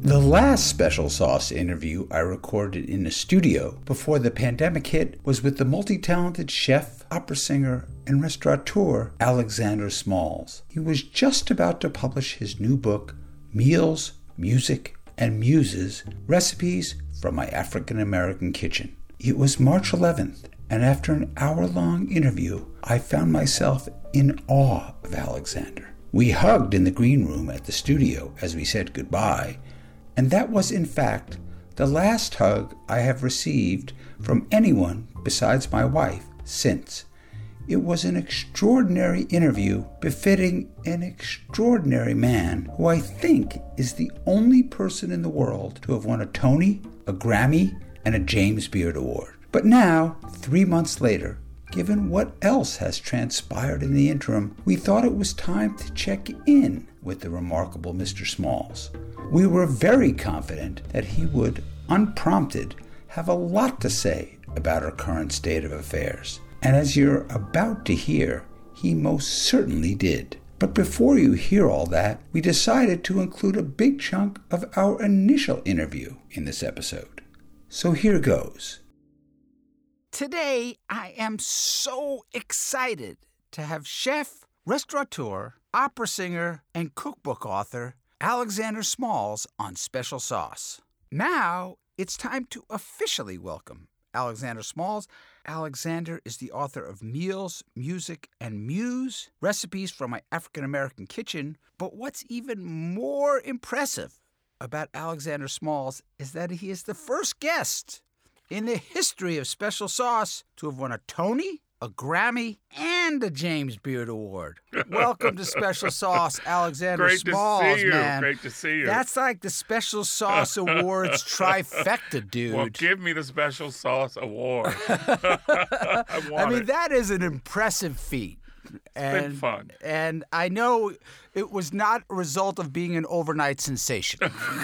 The last Special Sauce interview I recorded in a studio before the pandemic hit was with the multi-talented chef, opera singer, and restaurateur Alexander Smalls. He was just about to publish his new book, Meals, Music, and Muses, Recipes from My African American Kitchen. It was March 11th, and after an hour-long interview, I found myself in awe of Alexander. We hugged in the green room at the studio as we said goodbye, and that was, in fact, the last hug I have received from anyone besides my wife since. It was an extraordinary interview befitting an extraordinary man who I think is the only person in the world to have won a Tony, a Grammy, and a James Beard Award. But now, 3 months later, given what else has transpired in the interim, we thought it was time to check in with the remarkable Mr. Smalls. We were very confident that he would, unprompted, have a lot to say about our current state of affairs. And as you're about to hear, he most certainly did. But before you hear all that, we decided to include a big chunk of our initial interview in this episode. So here goes. Today, I am so excited to have chef, restaurateur, opera singer, and cookbook author Alexander Smalls on Special Sauce. Now, it's time to officially welcome Alexander Smalls. Alexander is the author of Meals, Music, and Muse, Recipes from My African American Kitchen. But what's even more impressive about Alexander Smalls is that he is the first guest in the history of Special Sauce to have won a Tony, a Grammy, and a James Beard Award. Welcome to Special Sauce, Alexander Smalls, Great to see you. man. Great to see you. That's like the Special Sauce Awards trifecta, dude. Well, give me the Special Sauce Award. I mean, that is an impressive feat. It's been fun. And I know it was not a result of being an overnight sensation.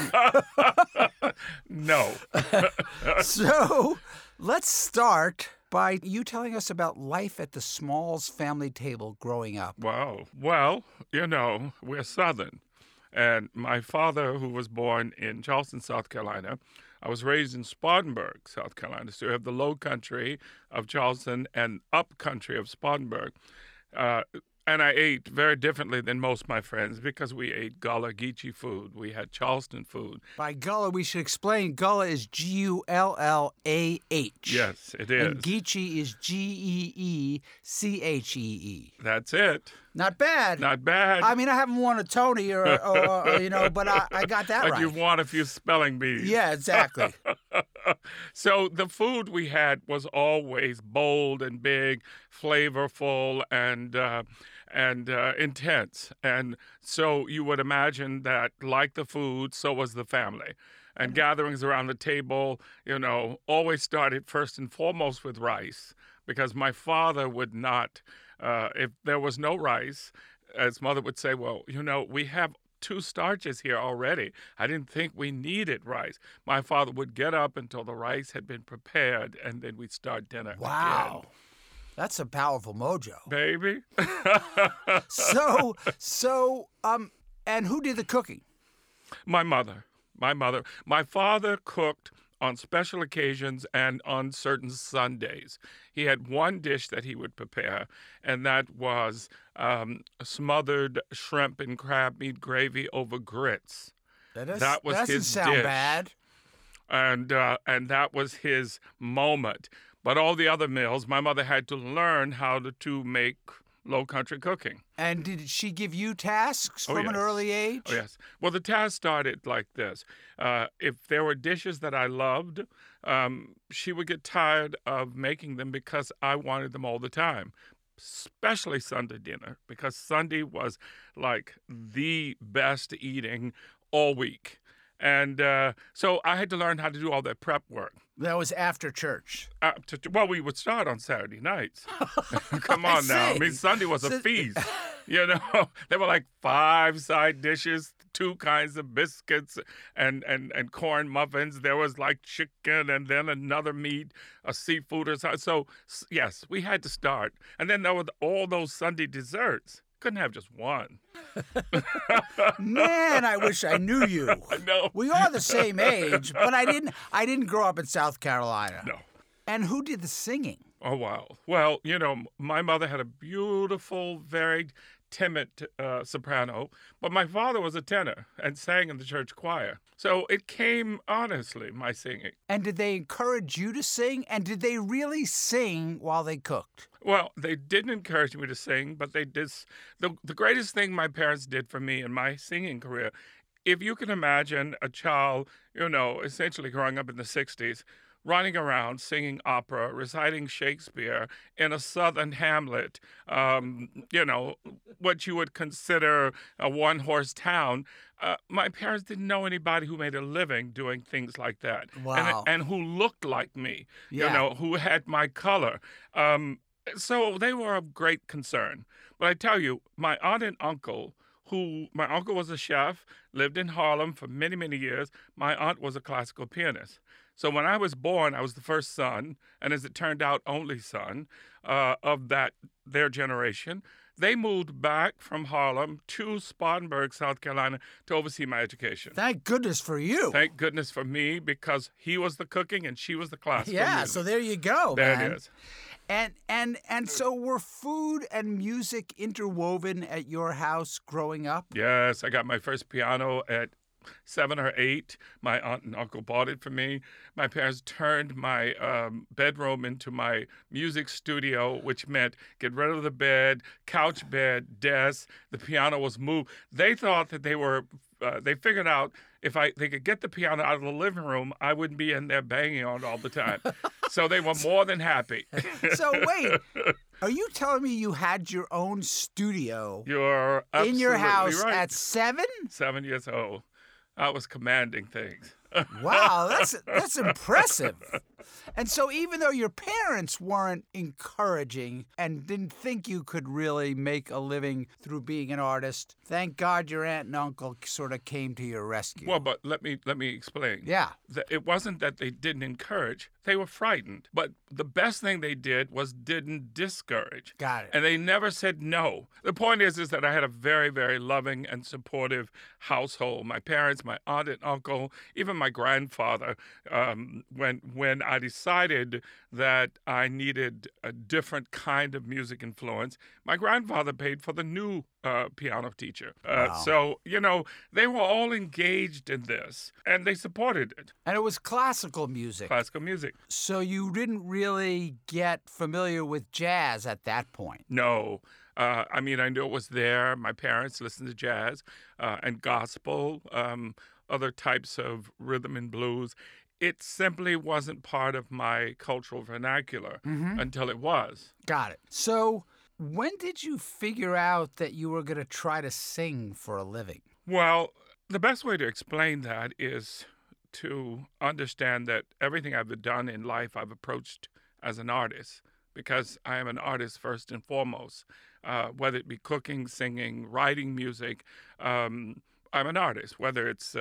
No. So let's start by you telling us about life at the Smalls family table growing up. Wow. Well, we're Southern. And my father, who was born in Charleston, South Carolina, I was raised in Spartanburg, South Carolina. So you have the low country of Charleston and up country of Spartanburg. And I ate very differently than most of my friends because we ate Gullah Geechee food. We had Charleston food. By Gullah, we should explain Gullah is Gullah. Yes, it is. And Geechee is Geechee. That's it. Not bad. Not bad. I mean, I haven't won a Tony or but I got that right. But you've won a few spelling bees. Yeah, exactly. So the food we had was always bold and big, flavorful, and intense. And so you would imagine that, like the food, so was the family. And gatherings around the table, always started first and foremost with rice, because my father would not, if there was no rice, his mother would say, well, we have 2 starches here already. I didn't think we needed rice. My father would get up until the rice had been prepared, and then we'd start dinner Wow. again. That's a powerful mojo. Baby. And who did the cooking? My mother. My father cooked on special occasions and on certain Sundays. He had one dish that he would prepare, and that was smothered shrimp and crab meat gravy over grits. That was his dish. Doesn't sound bad. And that was his moment. But all the other meals, my mother had to learn how to make low country cooking. And did she give you tasks from an early age? Oh, yes. Well, the task started like this. If there were dishes that I loved, she would get tired of making them because I wanted them all the time, especially Sunday dinner, because Sunday was like the best eating all week. And so I had to learn how to do all that prep work. That was after church. Well, we would start on Saturday nights. Come on now. I mean, Sunday was a feast. There were like 5 side dishes, 2 kinds of biscuits, and corn muffins. There was like chicken and then another meat, a seafood or something. So, yes, we had to start. And then there were all those Sunday desserts. Couldn't have just one. Man, I wish I knew you. I know. We are the same age, but I didn't grow up in South Carolina. No. And who did the singing? Oh, wow. Well, my mother had a beautiful, very timid soprano, but my father was a tenor and sang in the church choir. So it came honestly, my singing. And did they encourage you to sing? And did they really sing while they cooked? Well, they didn't encourage me to sing, but they did. The greatest thing my parents did for me in my singing career, if you can imagine a child, essentially growing up in the 60s, running around singing opera, reciting Shakespeare in a Southern Hamlet, what you would consider a one-horse town. My parents didn't know anybody who made a living doing things like that. Wow. And who looked like me, Yeah. who had my color. So they were of great concern. But I tell you, my aunt and uncle, my uncle was a chef, lived in Harlem for many, many years. My aunt was a classical pianist. So when I was born, I was the first son, and as it turned out, only son of their generation. They moved back from Harlem to Spartanburg, South Carolina, to oversee my education. Thank goodness for you. Thank goodness for me, because he was the cooking and she was the classical Yeah, music. so there you go, There man. it is. And so were food and music interwoven at your house growing up? Yes, I got my first piano at 7 or 8. My aunt and uncle bought it for me. My parents turned my bedroom into my music studio, which meant get rid of the bed, couch bed, desk. The piano was moved. They thought that they figured out if they could get the piano out of the living room, I wouldn't be in there banging on it all the time. So they were more than happy. So wait, are you telling me you had your own studio You're absolutely in your house right. at 7? 7 years old. I was commanding things. Wow, that's impressive. And so even though your parents weren't encouraging and didn't think you could really make a living through being an artist, thank God your aunt and uncle sort of came to your rescue. Well, but let me explain. Yeah. It wasn't that they didn't encourage. They were frightened. But the best thing they did was didn't discourage. Got it. And they never said no. The point is that I had a very, very loving and supportive household. My parents, my aunt and uncle, even my grandfather, when I decided that I needed a different kind of music influence, my grandfather paid for the new piano teacher. Wow. So, they were all engaged in this, and they supported it. And it was classical music. Classical music. So you didn't really get familiar with jazz at that point. No. I knew it was there. My parents listened to jazz and gospel, other types of rhythm and blues. It simply wasn't part of my cultural vernacular until it was. Got it. So when did you figure out that you were going to try to sing for a living? Well, the best way to explain that is to understand that everything I've done in life I've approached as an artist, because I am an artist first and foremost. Whether it be cooking, singing, writing music, I'm an artist. Whether it's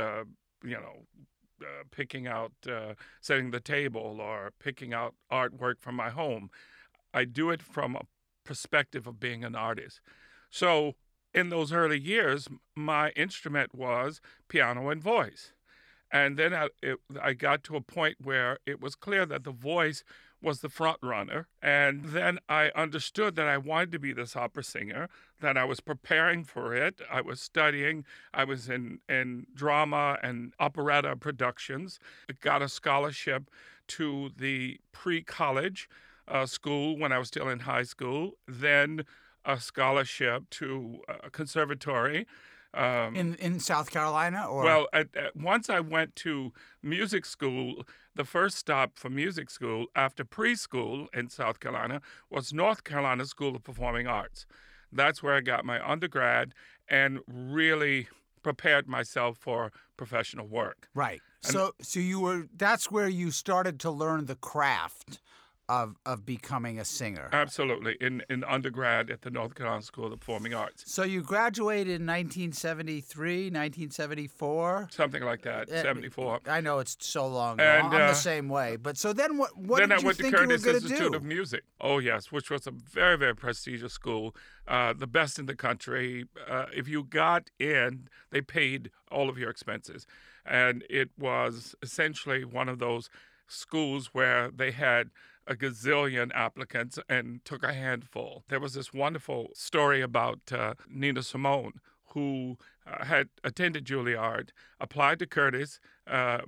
picking out, setting the table, or picking out artwork from my home, I do it from a perspective of being an artist. So in those early years, my instrument was piano and voice. And then I got to a point where it was clear that the voice was the front runner. And then I understood that I wanted to be this opera singer, that I was preparing for it. I was studying. I was in drama and operetta productions. I got a scholarship to the pre-college school when I was still in high school, then a scholarship to a conservatory. In South Carolina? Or? Well, once I went to music school, the first stop for music school after preschool in South Carolina was North Carolina School of Performing Arts. That's where I got my undergrad and really prepared myself for professional work. Right. So that's where you started to learn the craft of becoming a singer. Absolutely. In undergrad at the North Carolina School of the Performing Arts. So you graduated in 1973, 1974? Something like that, 74. I know it's so long ago. And, I'm the same way. But so then what then did I you went think to you were Curtis going to Institute do? of Music. Oh, yes, which was a very, very prestigious school, the best in the country. If you got in, they paid all of your expenses. And it was essentially one of those schools where they had a gazillion applicants and took a handful. There was this wonderful story about Nina Simone, who had attended Juilliard, applied to Curtis. Her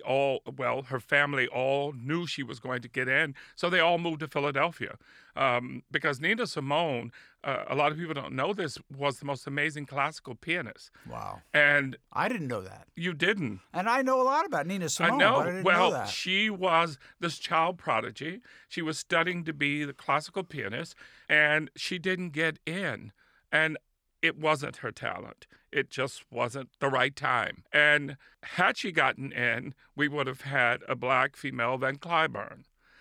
family all knew she was going to get in, so they all moved to Philadelphia. Because Nina Simone, a lot of people don't know this, was the most amazing classical pianist. Wow. And I didn't know that. you didn't. And I know a lot about Nina Simone, I know. but I didn't Well, know that. she was this child prodigy. She was studying to be the classical pianist, and she didn't get in. And it wasn't her talent. It just wasn't the right time. And had she gotten in, we would have had a black female Van Cliburn.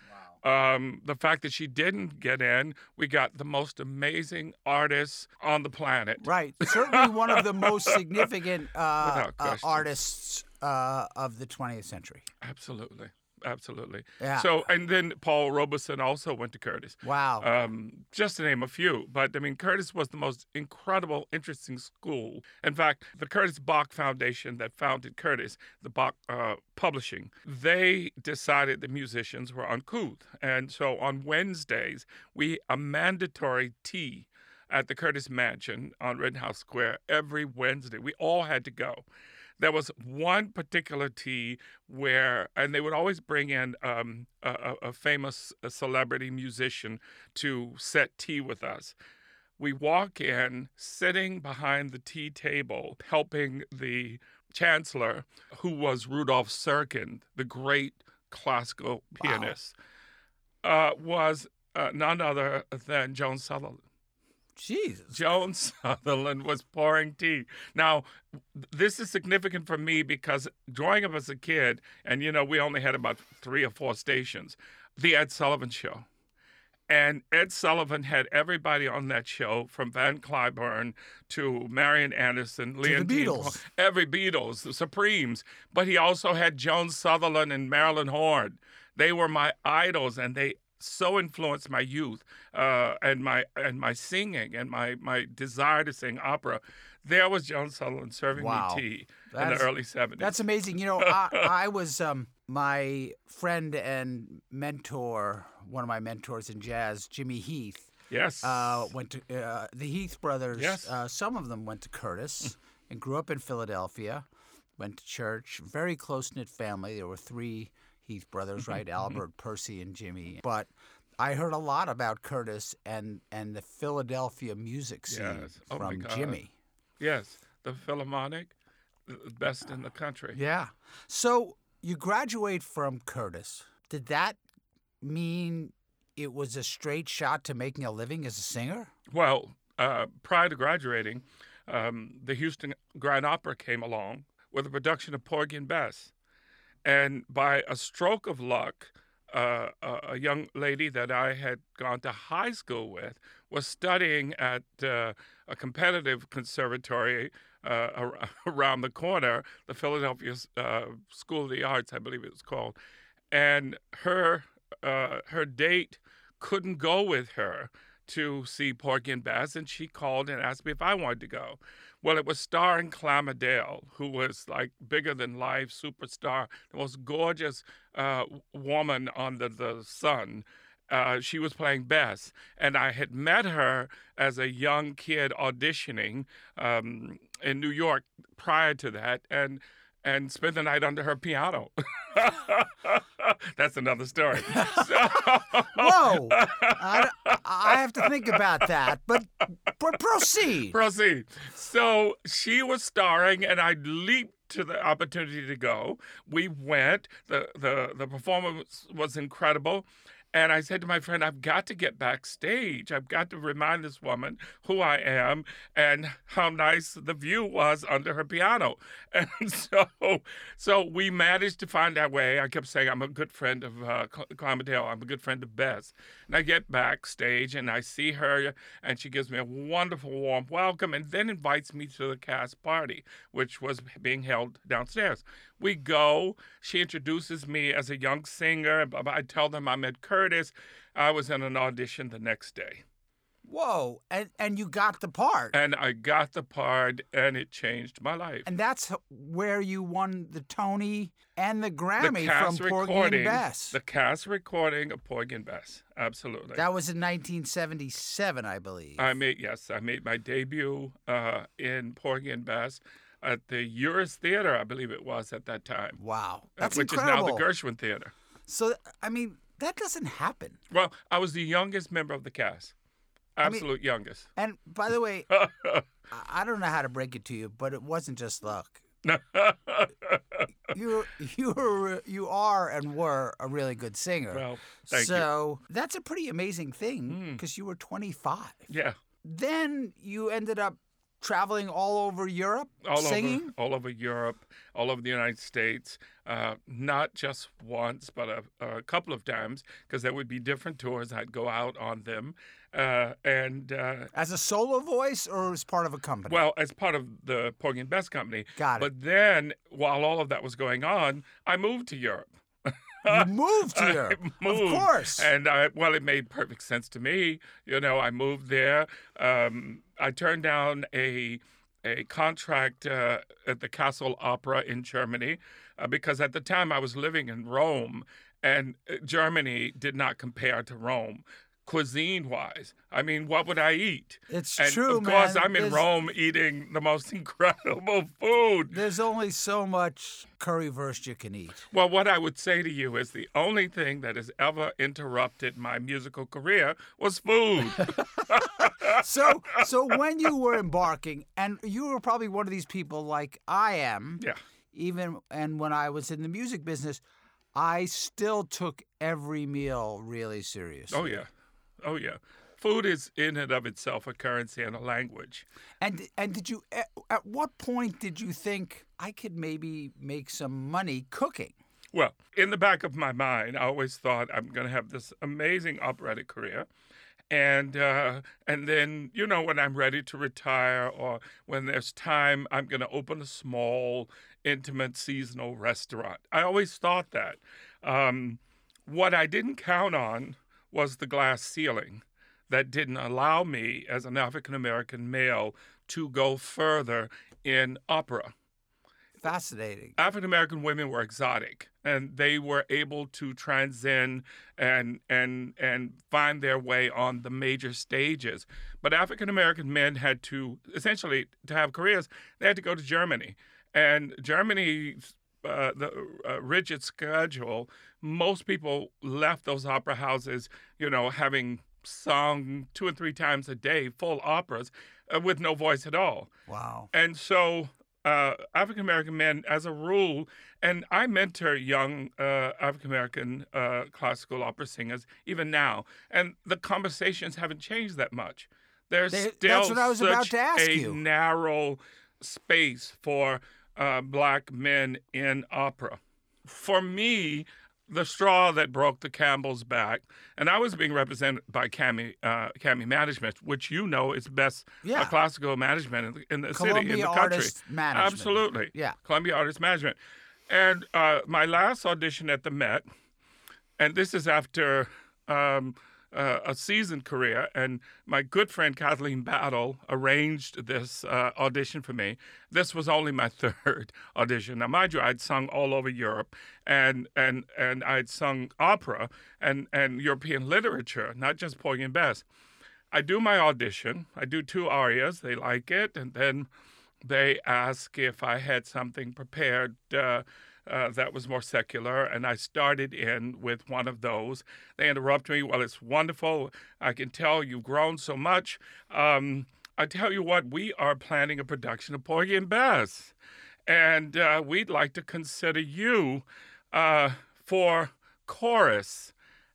The fact that she didn't get in, we got the most amazing artists on the planet. Right. Certainly one of the most significant Without question. artists of the 20th century. Absolutely. Yeah. So, and then Paul Robeson also went to Curtis. Wow. Just to name a few. But, I mean, Curtis was the most incredible, interesting school. In fact, the Curtis Bach Foundation that founded Curtis, the Bach Publishing, they decided the musicians were uncouth. And so on Wednesdays, a mandatory tea at the Curtis Mansion on Rittenhouse Square every Wednesday. We all had to go. There was one particular tea where, and they would always bring in a famous celebrity musician to set tea with us. We walk in, sitting behind the tea table, helping the chancellor, who was Rudolf Serkin, the great classical pianist, was none other than Joan Sutherland. Jesus. Joan Sutherland was pouring tea. Now, this is significant for me because growing up as a kid, and, we only had about 3 or 4 stations, the Ed Sullivan Show. And Ed Sullivan had everybody on that show, from Van Cliburn to Marian Anderson, Leon the Beatles. Every Beatles, the Supremes. But he also had Joan Sutherland and Marilyn Horne. They were my idols, and they so influenced my youth and my singing and my desire to sing opera. There was Joan Sutherland serving me tea in the early 70s. That's amazing. I was my friend and mentor, one of my mentors in jazz, Jimmy Heath. Yes. Went to the Heath brothers. Yes. Some of them went to Curtis and grew up in Philadelphia. Went to church. Very close-knit family. There were 3 Heath brothers, right? Albert, Percy, and Jimmy. But I heard a lot about Curtis and the Philadelphia music scene from Jimmy. Yes, the Philharmonic, the best in the country. Yeah. So you graduate from Curtis. Did that mean it was a straight shot to making a living as a singer? Well, prior to graduating, the Houston Grand Opera came along with a production of Porgy and Bess. And by a stroke of luck, a young lady that I had gone to high school with was studying at a competitive conservatory around the corner, the Philadelphia School of the Arts, I believe it was called. And her date couldn't go with her to see Porgy and Bess, and she called and asked me if I wanted to go. Well, it was starring Clam Adele, who was like bigger than life superstar, the most gorgeous woman under the sun. She was playing Bess, and I had met her as a young kid auditioning in New York prior to that, and spent the night under her piano. That's another story. Whoa! I have to think about that, but proceed. Proceed. So she was starring, and I leaped to the opportunity to go. We went. The performance was incredible. And I said to my friend, I've got to get backstage. I've got to remind this woman who I am and how nice the view was under her piano. And so we managed to find our way. I kept saying, I'm a good friend of Clymondale. I'm a good friend of Bess. And I get backstage and I see her, and she gives me a wonderful, warm welcome, and then invites me to the cast party, which was being held downstairs. We go. She introduces me as a young singer. I tell them I'm Ed Curtis. I was in an audition the next day. Whoa. And you got the part. And I got the part, and it changed my life. And that's where you won the Tony and the Grammy from Porgy and Bess. The cast recording of Porgy and Bess. Absolutely. That was in 1977, I believe. I made my debut in Porgy and Bess at the Uris Theater, I believe it was at that time. Wow. That's which incredible. is now the Gershwin Theater. So, I mean, that doesn't happen. Well, I was the youngest member of the cast. Absolute youngest. And by the way, I don't know how to break it to you, but it wasn't just luck. You are and were a really good singer. Well, thank you. So that's a pretty amazing thing because you were 25. Yeah. Then you ended up traveling all over Europe, singing? All over Europe, all over the United States, not just once, but a couple of times, because there would be different tours. I'd go out on them. As a solo voice or as part of a company? Well, as part of the Porgy and Bess Company. Got it. But then, while all of that was going on, I moved to Europe. You moved to Europe, of course. And, it made perfect sense to me. You know, I moved there. I turned down a contract at the Castle Opera in Germany because at the time I was living in Rome, and Germany did not compare to Rome. Cuisine-wise, I mean, what would I eat? It's true, man. Of course, I'm in Rome eating the most incredible food. There's only so much currywurst you can eat. Well, what I would say to you is the only thing that has ever interrupted my musical career was food. So when you were embarking, and you were probably one of these people like I am, and when I was in the music business, I still took every meal really seriously. Oh, yeah. Food is in and of itself a currency and a language. And did you, at what point did you think I could maybe make some money cooking? Well, in the back of my mind, I always thought I'm going to have this amazing operatic career. And then, you know, when I'm ready to retire or when there's time, I'm going to open a small, intimate, seasonal restaurant. I always thought that. What I didn't count on was the glass ceiling that didn't allow me as an African-American male to go further in opera. Fascinating. African-American women were exotic, and they were able to transcend and find their way on the major stages. But African-American men had to, essentially, to have careers, they had to go to Germany. And Germany's rigid schedule, most people left those opera houses, you know, having sung 2 or 3 times a day, full operas, with no voice at all. Wow. And so African-American men, as a rule, and I mentor young African-American classical opera singers even now, and the conversations haven't changed that much. There's that's what I was about to ask you. A narrow space for black men in opera. For me, the straw that broke the camel's back, and I was being represented by Cami Management, which you know is best classical management in the city, in the country. Artist Management. Absolutely. Yeah. Columbia Artist Management. And my last audition at the Met, and this is after a seasoned career, and my good friend Kathleen Battle arranged this audition for me. This was only my 3rd audition. Now, mind you, I'd sung all over Europe, and I'd sung opera and European literature, not just Porgy and Bess. I do my audition. I do 2 arias. They like it, and then they ask if I had something prepared that was more secular, and I started in with one of those. They interrupt me. Well, it's wonderful. I can tell you've grown so much. I tell you what, we are planning a production of Porgy and Bess, and we'd like to consider you for chorus.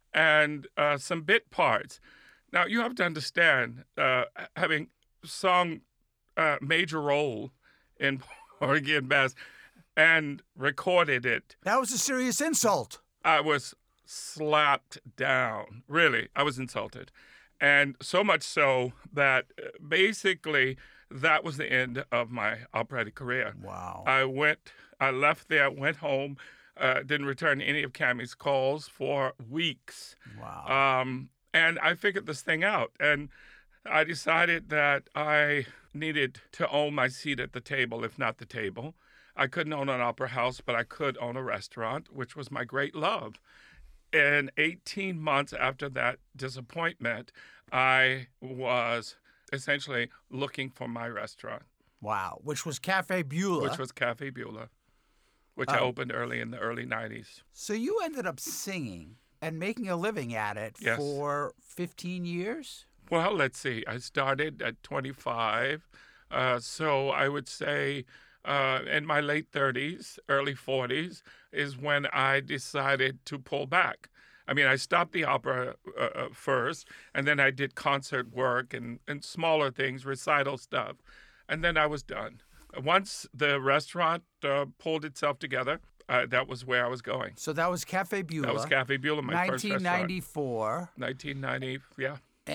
and some bit parts. Now, you have to understand, having sung a major role in Porgy and Bess and recorded it. That was a serious insult. I was slapped down. Really, I was insulted. And so much so that basically that was the end of my operatic career. Wow. I left there, went home, didn't return any of Cammie's calls for weeks. Wow. And I figured this thing out. And I decided that I needed to own my seat at the table, if not the table. I couldn't own an opera house, but I could own a restaurant, which was my great love. And 18 months after that disappointment, I was essentially looking for my restaurant. Wow. Which was Cafe Beulah. Which was Cafe Beulah, which I opened in the early 90s. So you ended up singing and making a living at it Yes. for 15 years? Well, let's see. I started at 25. So I would say in my late 30s, early 40s is when I decided to pull back. I mean, I stopped the opera first, and then I did concert work and smaller things, recital stuff, and then I was done. Once the restaurant pulled itself together, that was where I was going. So that was Cafe Beulah. That was Cafe Beulah, my first restaurant. 1994. 1990, yeah.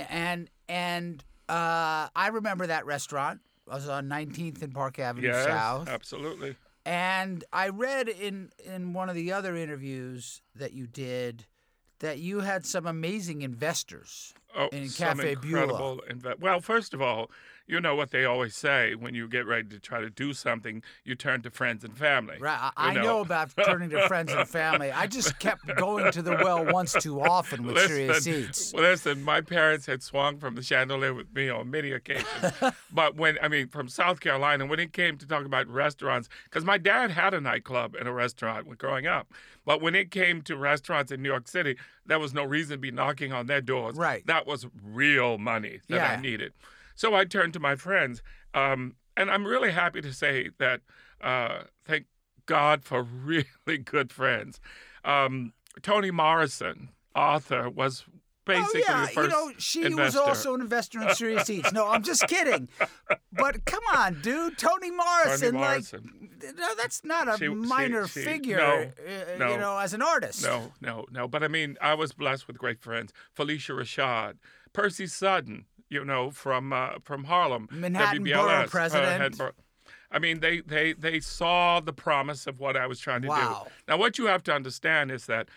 And I remember that restaurant. I was on 19th and Park Avenue Yes, South. absolutely. And I read in one of the other interviews that you did that you had some amazing investors in some Cafe incredible Beulah. Well, first of all, you know what they always say when you get ready to try to do something, you turn to friends and family. Right. I know about turning to friends and family. I just kept going to the well once too often with Serious Seats. Listen, my parents had swung from the chandelier with me on many occasions. But from South Carolina, when it came to talk about restaurants, because my dad had a nightclub and a restaurant when growing up. But when it came to restaurants in New York City, there was no reason to be knocking on their doors. Right. That was real money that I needed. So I turned to my friends. And I'm really happy to say that thank God for really good friends. Toni Morrison, author, was basically the first she investor. was also an investor in Serious Seats. No, I'm just kidding. But come on, dude. Toni Morrison, no, that's not a minor figure, as an artist. No. But I was blessed with great friends. Felicia Rashad, Percy Sutton, from Harlem. Manhattan WBLS, Borough president. They saw the promise of what I was trying to do. Now, what you have to understand is that,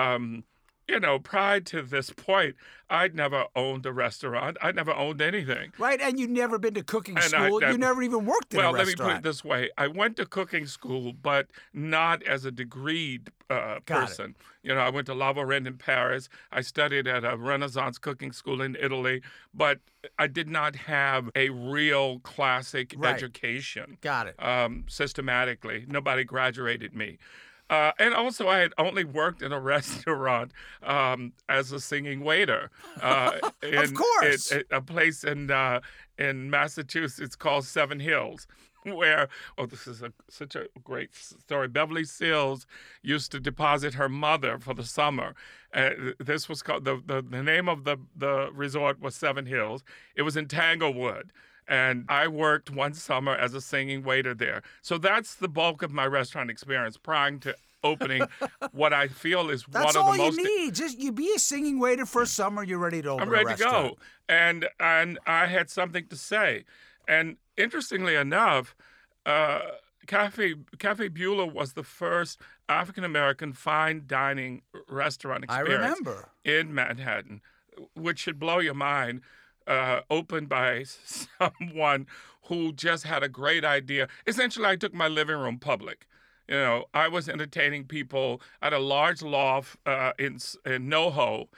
prior to this point, I'd never owned a restaurant. I'd never owned anything. Right, and you'd never been to cooking school. You never even worked in a restaurant. Well, let me put it this way. I went to cooking school, but not as a degreed person. I went to La Varenne in Paris. I studied at a Renaissance cooking school in Italy, but I did not have a real classic education. Got it. Systematically. Nobody graduated me. And also, I had only worked in a restaurant as a singing waiter. Of course. A place in Massachusetts called Seven Hills, where, this is such a great story. Beverly Sills used to deposit her mother for the summer. This was called, the name of the resort was Seven Hills. It was in Tanglewood. And I worked one summer as a singing waiter there. So that's the bulk of my restaurant experience prior to opening what I feel is one of the most... That's all you need. Just you be a singing waiter for a summer, you're ready to open a restaurant. I'm ready to go. And I had something to say. And interestingly enough, Cafe Beulah was the first African-American fine dining restaurant experience. I remember. In Manhattan, which should blow your mind. Opened by someone who just had a great idea. Essentially, I took my living room public. I was entertaining people at a large loft in NoHo.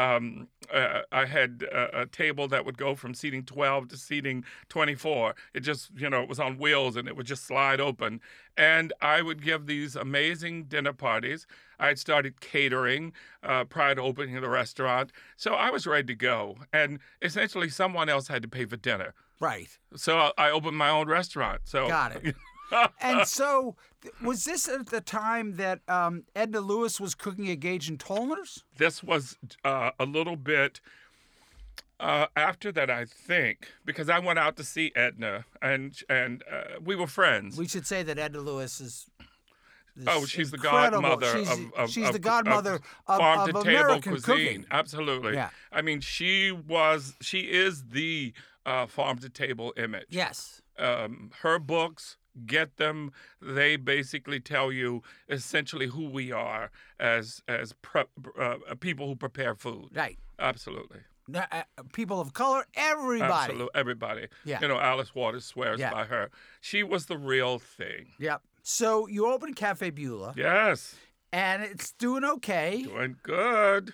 I had a table that would go from seating 12 to seating 24. It just, it was on wheels and it would just slide open. And I would give these amazing dinner parties. I had started catering prior to opening the restaurant. So I was ready to go. And essentially, someone else had to pay for dinner. Right. So I opened my own restaurant. So got it. And so, was this at the time that Edna Lewis was cooking at Gage and Tollner's? This was a little bit after that, I think, because I went out to see Edna, and we were friends. We should say that Edna Lewis is. She's the incredible- godmother she's the godmother of farm-to-table American cuisine. cooking. Absolutely. Yeah. I mean, she is the farm-to-table image. Yes. Her books, get them. They basically tell you essentially who we are as people who prepare food. Right. Absolutely. People of color, everybody. Absolutely. Everybody. Yeah. Alice Waters swears Yeah. by her. She was the real thing. Yep. So you opened Cafe Beulah, Yes. and it's doing okay. Doing good.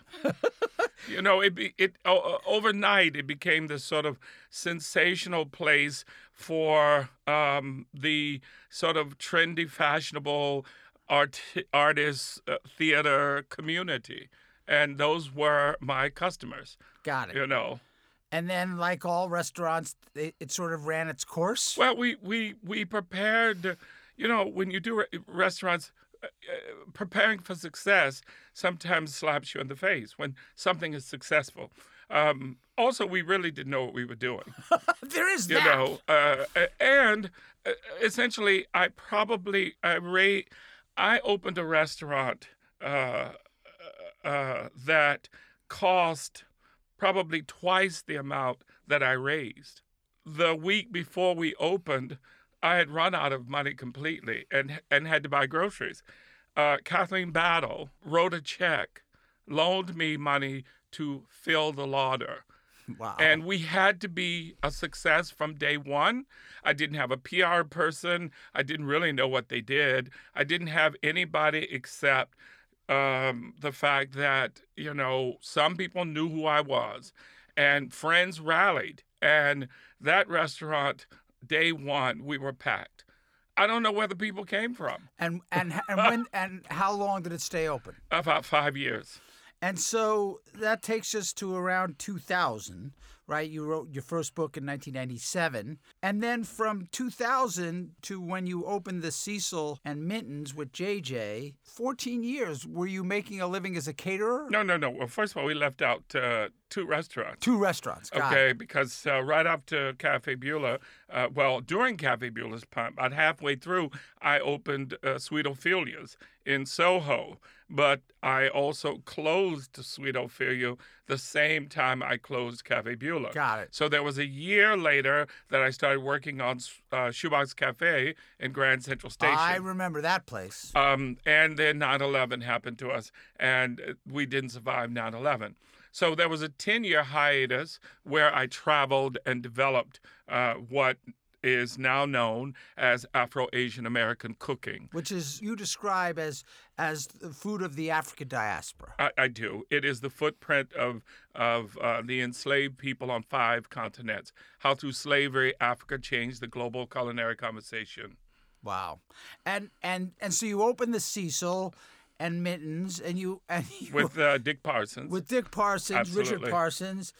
Overnight it became this sort of sensational place for the sort of trendy, fashionable artist theater community, and those were my customers. Got it. And then, like all restaurants, it sort of ran its course. Well, we prepared. When you do restaurants, preparing for success sometimes slaps you in the face when something is successful. Also, we really didn't know what we were doing. There is that. And essentially, I opened a restaurant that cost probably twice the amount that I raised. The week before we opened, I had run out of money completely and had to buy groceries. Kathleen Battle wrote a check, loaned me money to fill the larder. Wow. And we had to be a success from day one. I didn't have a PR person. I didn't really know what they did. I didn't have anybody except the fact that, some people knew who I was, and friends rallied. And that restaurant, day one, we were packed. I don't know where the people came from. And when and how long did it stay open? About 5 years. And so that takes us to around 2000, right? You wrote your first book in 1997. And then from 2000 to when you opened the Cecil and Minton's with JJ, 14 years, were you making a living as a caterer? No. Well, first of all, we left out 2 restaurants. 2 restaurants, got Okay, it. because right after Cafe Beulah, during Cafe Beulah's time, about halfway through, I opened Sweet Ophelia's in Soho. But I also closed Sweet Ophelia the same time I closed Cafe Beulah. Got it. So there was a year later that I started working on Shoebox Cafe in Grand Central Station. I remember that place. And then 9/11 happened to us, and we didn't survive 9/11. So there was a 10-year hiatus where I traveled and developed what is now known as Afro-Asian American cooking. Which is you describe as the food of the African diaspora. I do. It is the footprint of the enslaved people on 5 continents. How through slavery, Africa changed the global culinary conversation. Wow. And so you opened the Cecil and Minton's With Dick Parsons. with Dick Parsons, Absolutely. Richard Parsons.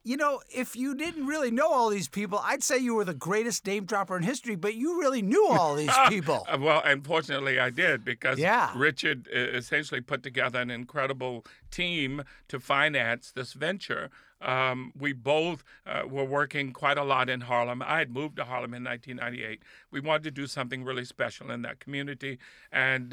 If you didn't really know all these people, I'd say you were the greatest name dropper in history, but you really knew all these people. Well, unfortunately, I did because Yeah. Richard essentially put together an incredible team to finance this venture. We both were working quite a lot in Harlem. I had moved to Harlem in 1998. We wanted to do something really special in that community, and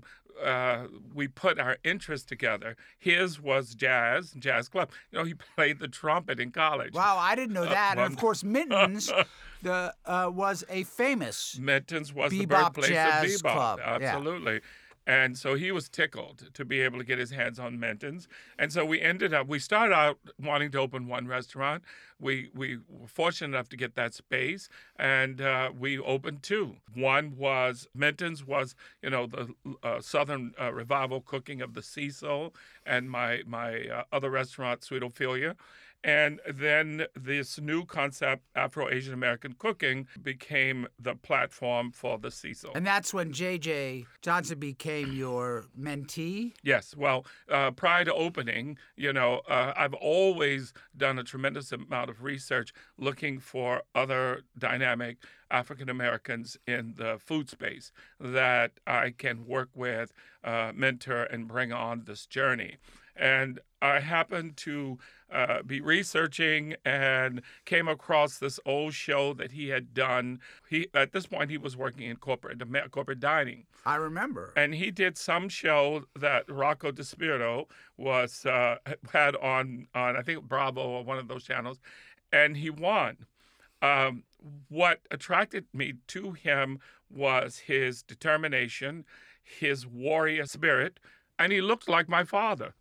we put our interests together. His was jazz club. He played the trumpet in college. Wow, I didn't know that. And of course, Minton's was a famous Minton's was the bebop birthplace jazz of bebop. club. Yeah. Absolutely. And so he was tickled to be able to get his hands on Minton's. And so we started out wanting to open one restaurant. We were fortunate enough to get that space, and we opened 2. One was, Minton's was, the Southern revival cooking of the Cecil, and my other restaurant, Sweet Ophelia. And then this new concept, Afro-Asian American cooking, became the platform for the Cecil. And that's when J.J. Johnson became your mentee? Yes. Well, prior to opening, I've always done a tremendous amount of research looking for other dynamic African Americans in the food space that I can work with, mentor, and bring on this journey. And I happened to be researching and came across this old show that he had done. At this point, he was working in corporate dining. I remember. And he did some show that Rocco DiSpirito was had on I think Bravo or one of those channels, and he won. What attracted me to him was his determination, his warrior spirit, and he looked like my father.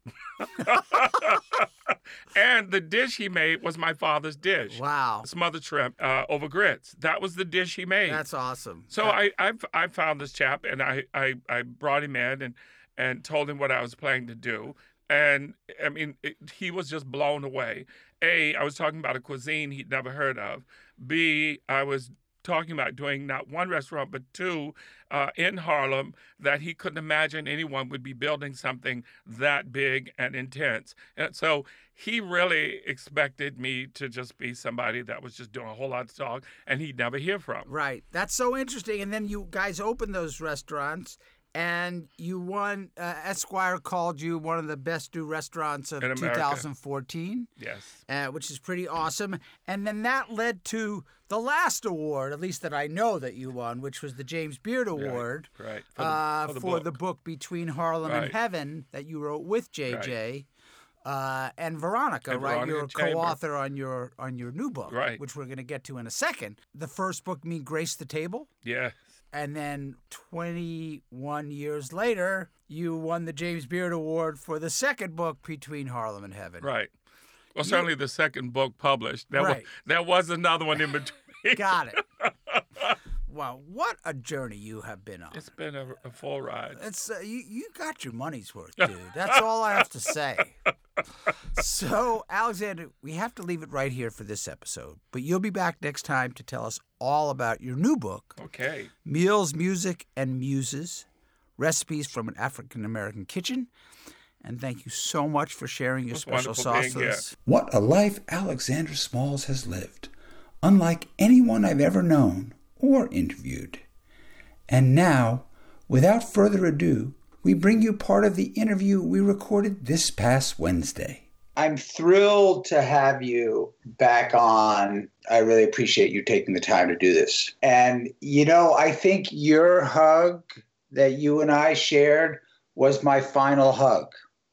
And the dish he made was my father's dish. Wow. Smothered shrimp over grits. That was the dish he made. That's awesome. So I found this chap, and I brought him in and told him what I was planning to do. And, I mean, he was just blown away. A, I was talking about a cuisine he'd never heard of. B, I was talking about doing not one restaurant, but two in Harlem that he couldn't imagine anyone would be building something that big and intense. And so he really expected me to just be somebody that was just doing a whole lot of talk and he'd never hear from. Right. That's so interesting. And then you guys opened those restaurants. And you won, Esquire called you one of the best new restaurants of 2014. Yes. Which is pretty awesome. And then that led to the last award, at least that I know that you won, which was the James Beard Award. Right. For the book Between Harlem and Heaven that you wrote with JJ. And Veronica, right? You're a co-author on your new book, right? Which we're going to get to in a second. The first book, Me Grace the Table? Yeah. And then 21 years later, you won the James Beard Award for the second book, Between Harlem and Heaven. Right. Well, certainly the second book published. There was another one in between. Got it. Wow, what a journey you have been on. It's been a full ride. It's you got your money's worth, dude. That's all I have to say. So, Alexander, we have to leave it right here for this episode. But you'll be back next time to tell us all about your new book. Okay. Meals, Music, and Muses, Recipes from an African American Kitchen. And thank you so much for sharing your special sauce with us. What a life Alexander Smalls has lived, unlike anyone I've ever known or interviewed. And now, without further ado, we bring you part of the interview we recorded this past Wednesday. I'm thrilled to have you back on. I really appreciate you taking the time to do this. And, I think your hug that you and I shared was my final hug.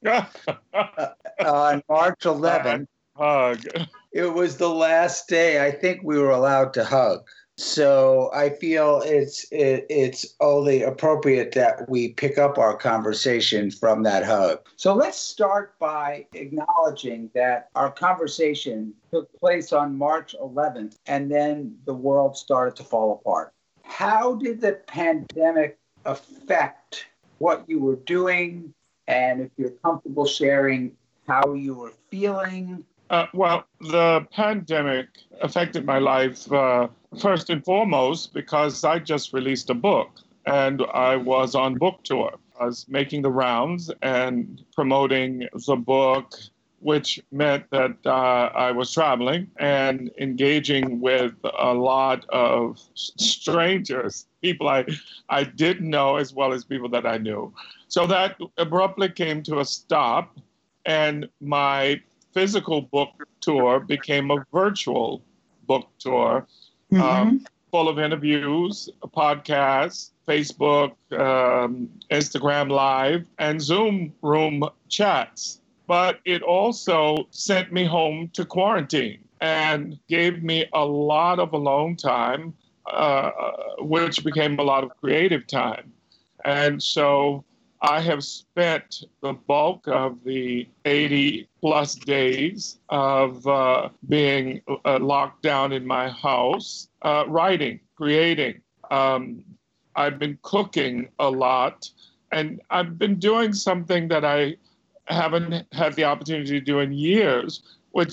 On March 11th, hug. It was the last day I think we were allowed to hug. So I feel it's only appropriate that we pick up our conversation from that hug. So let's start by acknowledging that our conversation took place on March 11th, and then the world started to fall apart. How did the pandemic affect what you were doing, and if you're comfortable sharing how you were feeling? Well, the pandemic affected my life first and foremost because I just released a book and I was on book tour. I was making the rounds and promoting the book, which meant that I was traveling and engaging with a lot of strangers, people I didn't know as well as people that I knew. So that abruptly came to a stop, and my physical book tour became a virtual book tour, full of interviews, podcasts, Facebook, Instagram Live, and Zoom room chats. But it also sent me home to quarantine and gave me a lot of alone time, which became a lot of creative time. And so I have spent the bulk of the 80 plus days of being locked down in my house, writing, creating. I've been cooking a lot, and I've been doing something that I haven't had the opportunity to do in years, which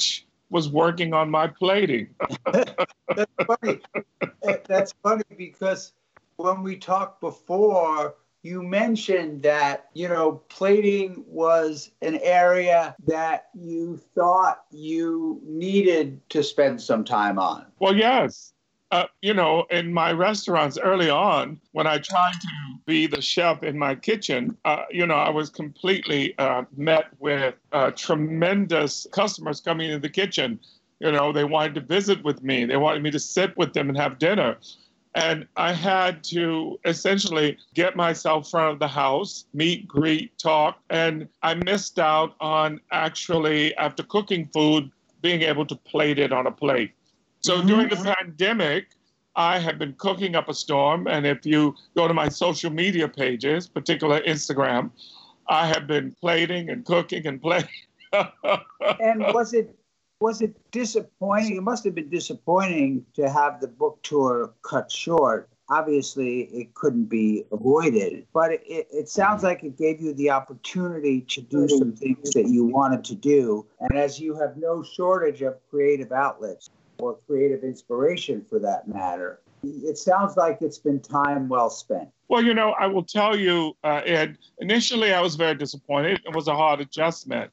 was working on my plating. That's funny. That's funny because when we talked before, you mentioned that, plating was an area that you thought you needed to spend some time on. Well, yes. In my restaurants early on, when I tried to be the chef in my kitchen, I was completely met with tremendous customers coming into the kitchen. They wanted to visit with me. They wanted me to sit with them and have dinner. And I had to essentially get myself front of the house, meet, greet, talk. And I missed out on actually, after cooking food, being able to plate it on a plate. So during the pandemic, I have been cooking up a storm. And if you go to my social media pages, particularly Instagram, I have been plating and cooking and playing. And was it disappointing? It must have been disappointing to have the book tour cut short. Obviously, it couldn't be avoided, but it sounds like it gave you the opportunity to do some things that you wanted to do. And as you have no shortage of creative outlets, or creative inspiration for that matter, it sounds like it's been time well spent. Well, I will tell you, Ed, initially I was very disappointed. It was a hard adjustment.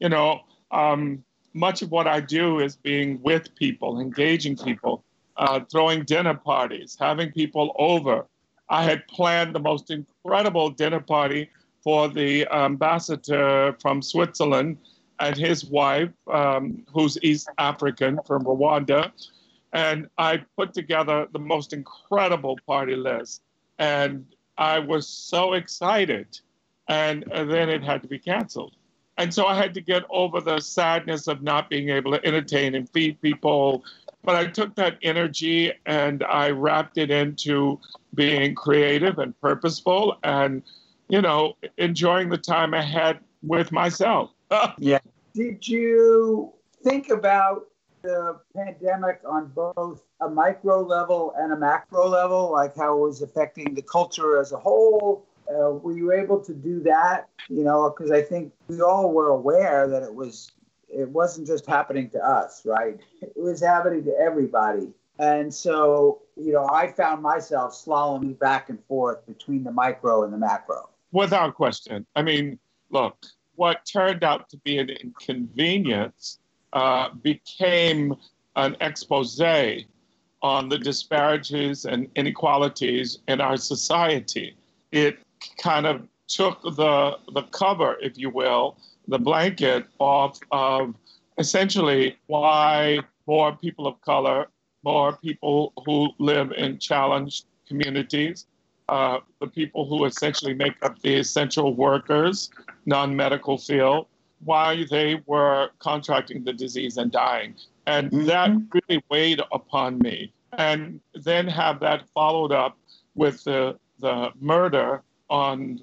Much of what I do is being with people, engaging people, throwing dinner parties, having people over. I had planned the most incredible dinner party for the ambassador from Switzerland and his wife, who's East African from Rwanda. And I put together the most incredible party list. And I was so excited. And then it had to be canceled. And so I had to get over the sadness of not being able to entertain and feed people. But I took that energy and I wrapped it into being creative and purposeful and, enjoying the time I had with myself. Yeah. Did you think about the pandemic on both a micro level and a macro level, like how it was affecting the culture as a whole? Were you able to do that? Because I think we all were aware that it wasn't just happening to us, right? It was happening to everybody. And so, I found myself slaloming back and forth between the micro and the macro. Without question. I mean, look, what turned out to be an inconvenience became an expose on the disparities and inequalities in our society. It kind of took the cover, if you will, the blanket off of essentially why more people of color, more people who live in challenged communities, the people who essentially make up the essential workers, non-medical field, why they were contracting the disease and dying. And that really weighed upon me. And then have that followed up with the murder on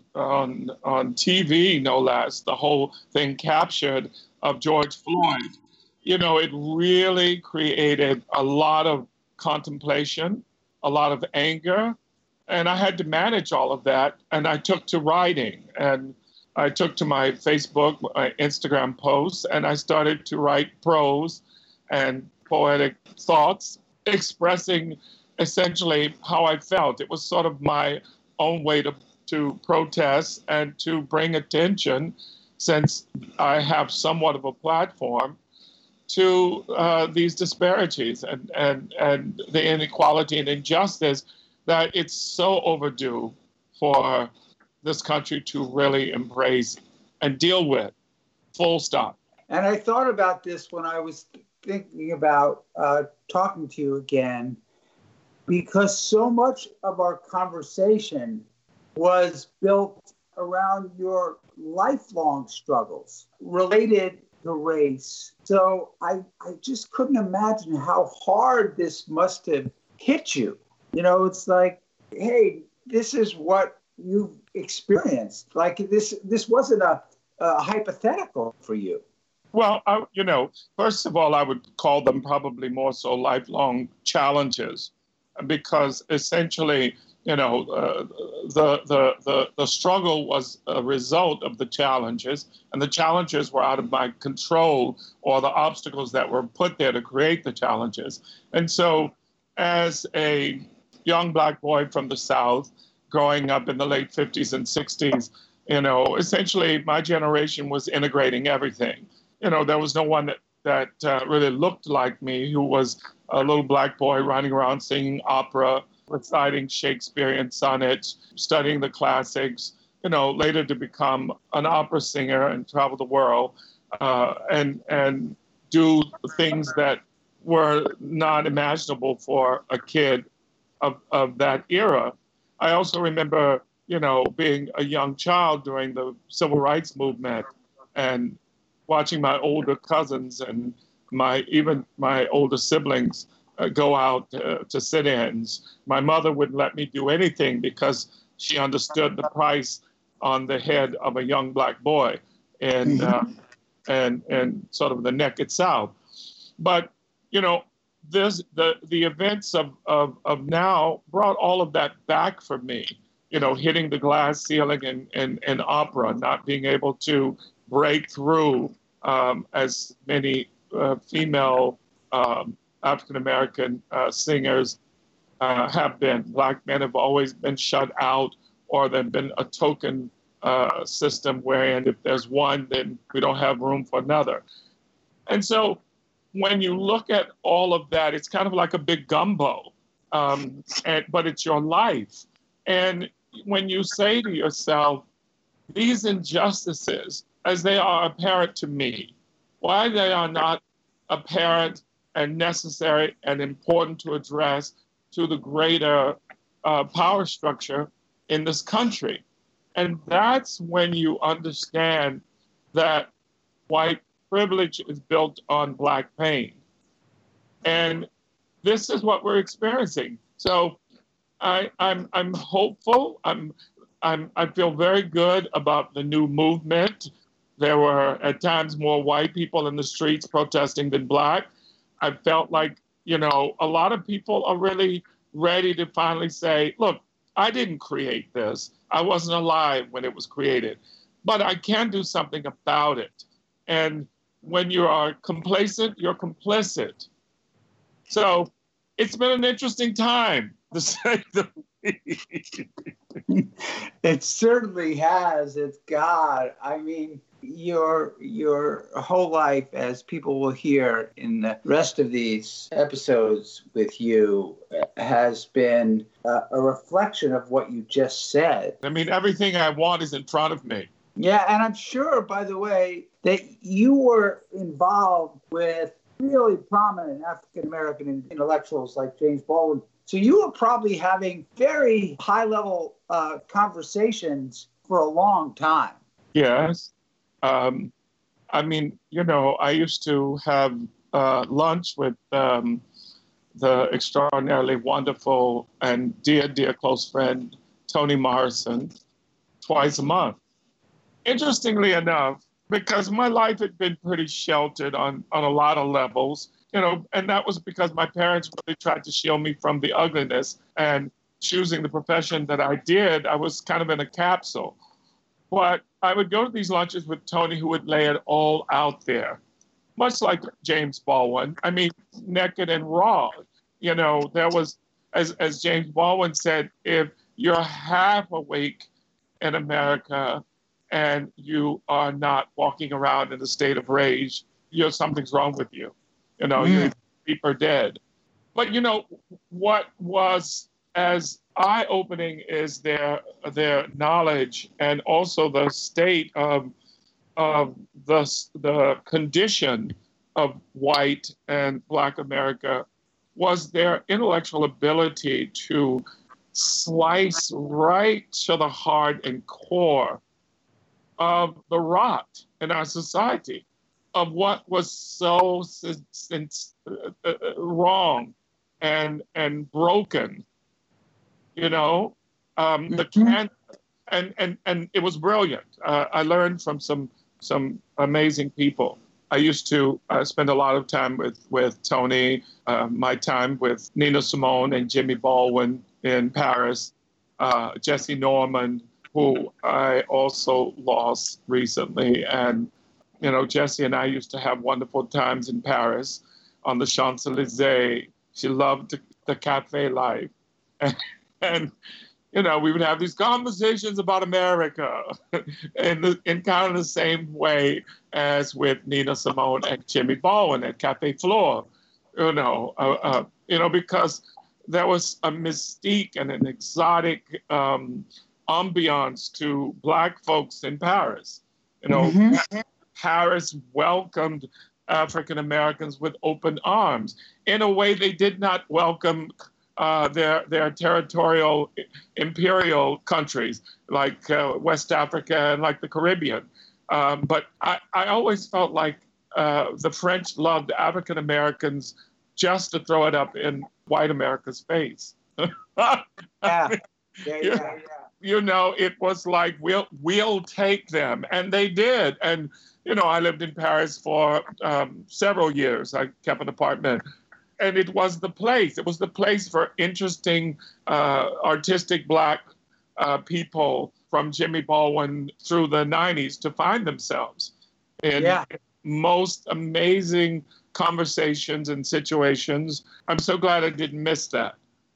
TV, no less, the whole thing captured of George Floyd. It really created a lot of contemplation, a lot of anger, and I had to manage all of that. And I took to writing, and I took to my Facebook, my Instagram posts, and I started to write prose and poetic thoughts, expressing essentially how I felt. It was sort of my own way to protest and to bring attention, since I have somewhat of a platform, to these disparities and the inequality and injustice that it's so overdue for this country to really embrace and deal with, full stop. And I thought about this when I was thinking about talking to you again, because so much of our conversation was built around your lifelong struggles related to race. So I just couldn't imagine how hard this must have hit you. It's like, hey, this is what you've experienced. Like this wasn't a hypothetical for you. Well, first of all, I would call them probably more so lifelong challenges, because essentially The struggle was a result of the challenges, and the challenges were out of my control, or the obstacles that were put there to create the challenges. And so, as a young Black boy from the South, growing up in the late 50s and 60s, essentially my generation was integrating everything. There was no one that really looked like me, who was a little Black boy running around singing opera, reciting Shakespearean sonnets, studying the classics, later to become an opera singer and travel the world, and do things that were not imaginable for a kid of that era. I also remember, being a young child during the civil rights movement and watching my older cousins and even my older siblings go out to sit-ins. My mother wouldn't let me do anything because she understood the price on the head of a young Black boy and sort of the naked South. But the events of now brought all of that back for me. Hitting the glass ceiling in opera, not being able to break through as many female African-American singers have been. Black men have always been shut out, or there's been a token system wherein if there's one, then we don't have room for another. And so when you look at all of that, it's kind of like a big gumbo, but it's your life. And when you say to yourself, these injustices, as they are apparent to me, why they are not apparent and necessary and important to address to the greater power structure in this country. And that's when you understand that white privilege is built on Black pain. And this is what we're experiencing. So I'm hopeful. I feel very good about the new movement. There were at times more white people in the streets protesting than Black. I felt like, a lot of people are really ready to finally say, look, I didn't create this. I wasn't alive when it was created, but I can do something about it. And when you are complacent, you're complicit. So it's been an interesting time, to say the least. It certainly has. It's God. I mean, your whole life, as people will hear in the rest of these episodes with you, has been a reflection of what you just said. I mean, everything I want is in front of me. Yeah, and I'm sure, by the way, that you were involved with really prominent African-American intellectuals like James Baldwin. So you were probably having very high-level conversations for a long time. Yes. I mean, I used to have lunch with the extraordinarily wonderful and dear close friend, Toni Morrison, twice a month. Interestingly enough, because my life had been pretty sheltered on a lot of levels, and that was because my parents really tried to shield me from the ugliness, and choosing the profession that I did, I was kind of in a capsule. But I would go to these lunches with Toni, who would lay it all out there, much like James Baldwin. I mean, naked and raw. There was, as James Baldwin said, if you're half awake in America and you are not walking around in a state of rage, something's wrong with you. You're deep or dead. But what was as eye-opening is their knowledge, and also the state of the condition of white and Black America was their intellectual ability to slice right to the heart and core of the rot in our society, of what was so wrong and broken. The can and it was brilliant. I learned from some amazing people. I used to spend a lot of time with Toni, my time with Nina Simone and Jimmy Baldwin in Paris. Jesse Norman, who I also lost recently. And, Jesse and I used to have wonderful times in Paris on the Champs-Élysées. She loved the cafe life. And we would have these conversations about America in kind of the same way as with Nina Simone and Jimmy Baldwin at Cafe Flore, because there was a mystique and an exotic ambiance to Black folks in Paris. Paris welcomed African Americans with open arms in a way they did not welcome their territorial imperial countries like West Africa and like the Caribbean. But I always felt like the French loved African Americans just to throw it up in white America's face. Yeah. It was like, we'll take them. And they did. And, I lived in Paris for several years. I kept an apartment. And it was the place. It was the place for interesting, artistic Black people from Jimmy Baldwin through the 90s to find themselves in most amazing conversations and situations. I'm so glad I didn't miss that,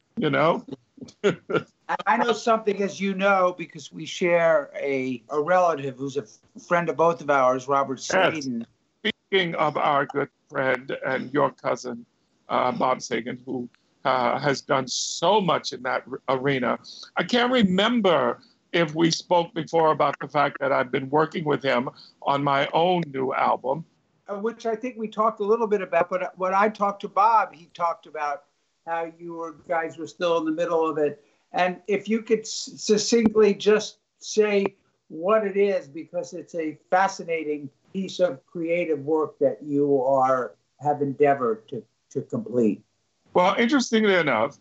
I know something, as you know, because we share a relative who's a friend of both of ours, Robert Sladen. Yes. Speaking of our good friend and your cousin, Bob Sagan, who has done so much in that arena. I can't remember if we spoke before about the fact that I've been working with him on my own new album. Which I think we talked a little bit about, but when I talked to Bob, he talked about how you guys were still in the middle of it. And if you could succinctly just say what it is, because it's a fascinating piece of creative work that you have endeavored to complete. Well, interestingly enough,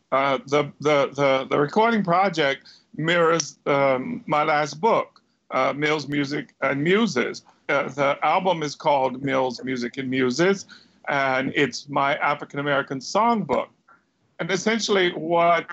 the recording project mirrors my last book, Mills Music and Muses. The album is called Mills Music and Muses, and it's my African-American songbook. And essentially what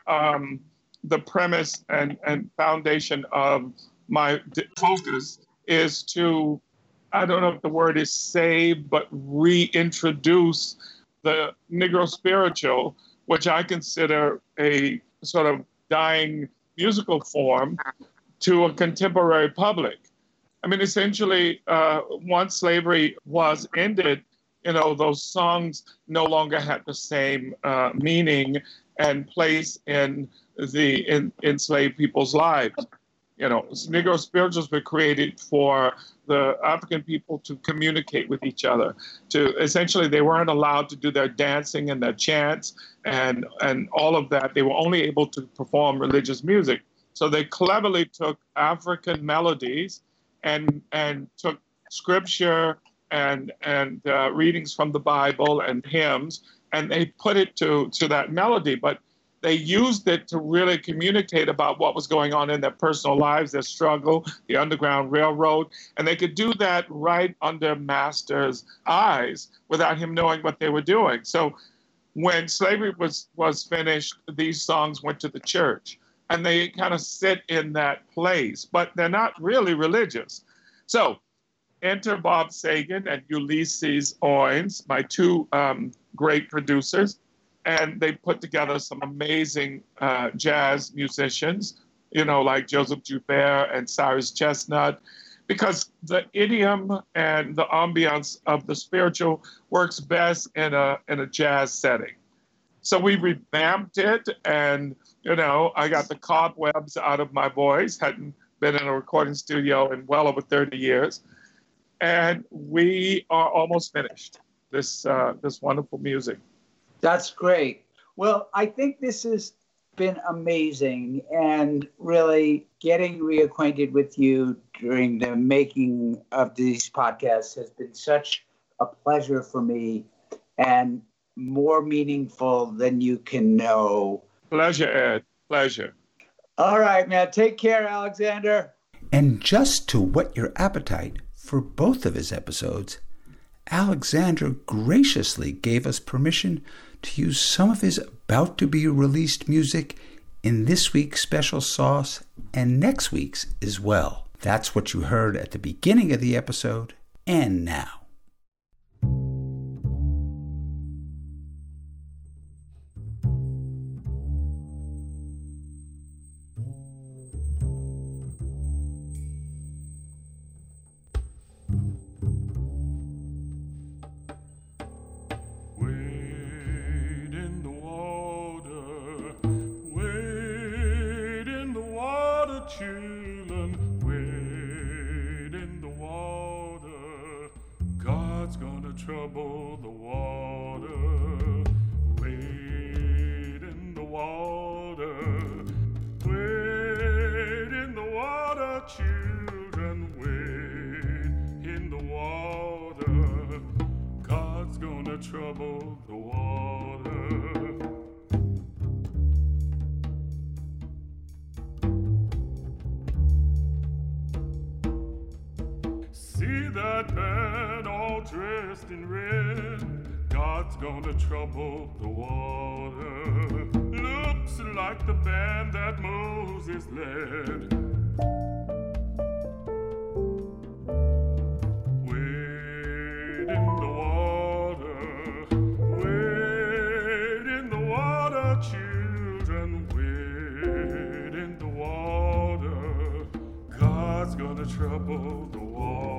the premise and foundation of my focus is to, I don't know if the word is save, but reintroduce the Negro spiritual, which I consider a sort of dying musical form, to a contemporary public. I mean, essentially, once slavery was ended, those songs no longer had the same meaning and place in the enslaved people's lives. Negro spirituals were created for the African people to communicate with each other. Essentially, they weren't allowed to do their dancing and their chants and all of that. They were only able to perform religious music. So they cleverly took African melodies and took scripture and readings from the Bible and hymns, and they put it to that melody. But they used it to really communicate about what was going on in their personal lives, their struggle, the Underground Railroad. And they could do that right under Master's eyes without him knowing what they were doing. So when slavery was finished, these songs went to the church. And they kind of sit in that place, but they're not really religious. So enter Bob Sagan and Ulysses Owens, my two great producers. And they put together some amazing jazz musicians, like Joseph Joubert and Cyrus Chestnut, because the idiom and the ambiance of the spiritual works best in a jazz setting. So we revamped it, and I got the cobwebs out of my voice. Hadn't been in a recording studio in well over 30 years, and we are almost finished this wonderful music. That's great. Well, I think this has been amazing, and really getting reacquainted with you during the making of these podcasts has been such a pleasure for me, and more meaningful than you can know. Pleasure, Ed. Pleasure. All right, man. Take care, Alexander. And just to whet your appetite for both of his episodes, Alexander graciously gave us permission to use some of his about-to-be-released music in this week's special sauce and next week's as well. That's what you heard at the beginning of the episode and now. Children, wade in the water. God's gonna trouble the water. Wade in the water. Wade in the water, children. Wade in the water. God's gonna trouble the water. See that man all dressed in red? God's gonna trouble the water. Looks like the band that Moses led. Wade in the water. Wade in the water, children. Wade in the water. God's gonna trouble the water.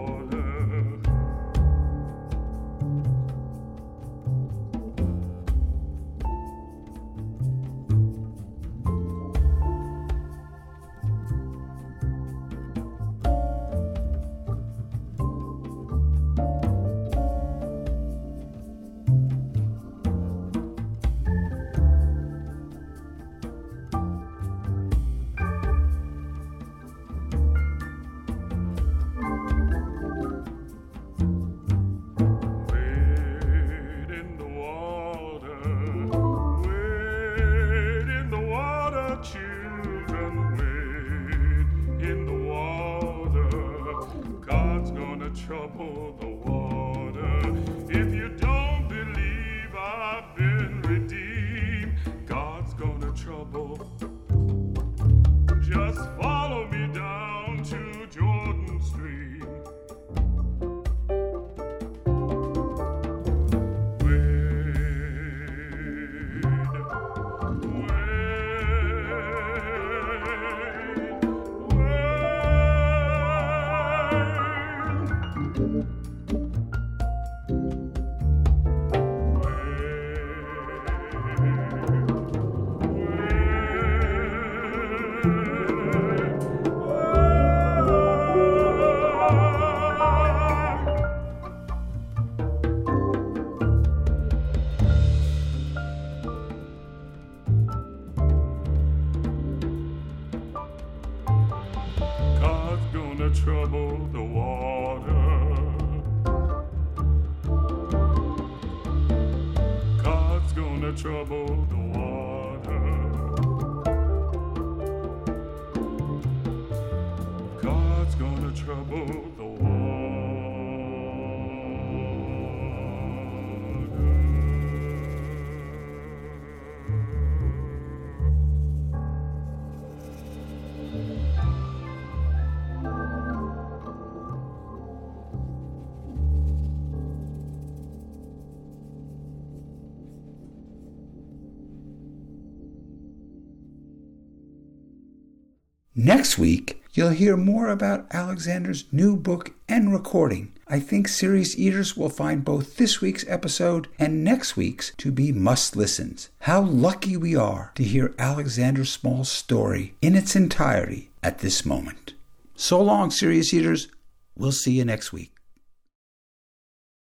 Trouble the water. If you don't believe I've been redeemed, God's gonna trouble. Just follow me down to Jordan Stream. Trouble the water. God's gonna trouble the water. God's gonna trouble the water. Next week, you'll hear more about Alexander's new book and recording. I think Serious Eaters will find both this week's episode and next week's to be must-listens. How lucky we are to hear Alexander Small's story in its entirety at this moment. So long, Serious Eaters. We'll see you next week.